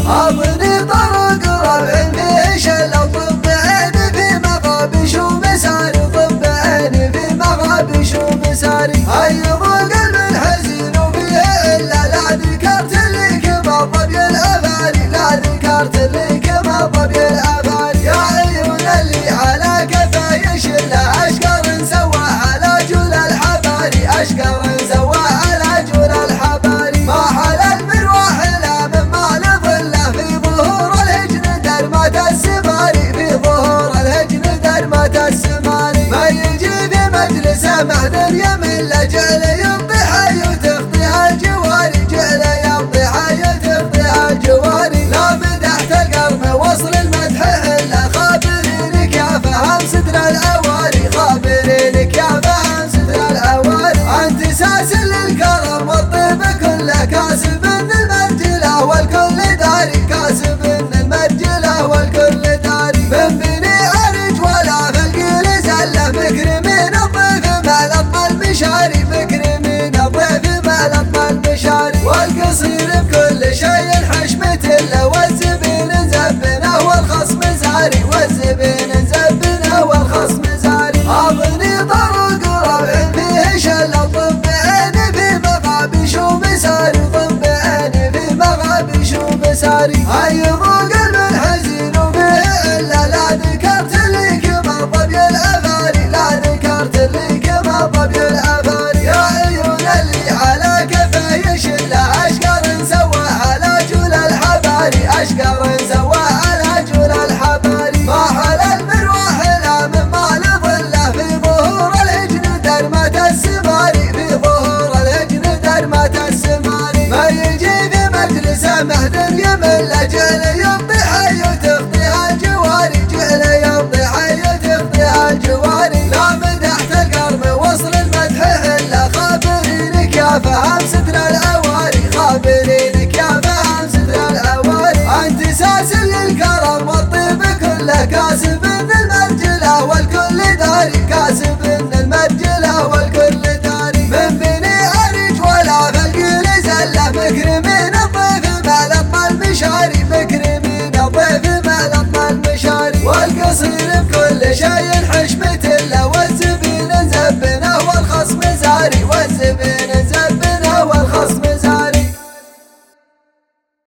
أعطني طرق ربع فيه شلة طبعين في مغابش ومساري طبعين في مغابش ومساري أيض قلب الحزين وفيه إلا لا ذكرت لك ما ضبي الأباري لا ذكرت لك ما ضبي الأباري يا عيون اللي على كفاي شلة أشقر سوى على جول الحباري أشقر سوى على جول الحباري ما حل المروح لا مما لظله في ظهور الهجن درمة السماري في ظهور الهجن درمة السماري ما يجي في مجلسه معذر يمن لجعل يمضيها وتخطيها الجواري جعل يمضيها وتخطيها الجواري لا مدحت القرن وصل المدح الا خابرينك يا فهم ستر الاواري خابرينك يا فهم ستر الاواري انت ساس للكرم والطيب كله كاسب المرجله والكل داري كاسب المرجله والكل داري من بني ارج ولا في القيل زله مكرمين الضيف ما لطم المشاري مكرمين الضيف ما لطم المشاري والقصير بكل شيء حشمة له والزبين زبنه والخصم زاري والزبين زبنه والخصم زاري أعطني طرق ربع فيه شلة طبعين في مغابش ومساري طبعين في مغابش ومساري أيض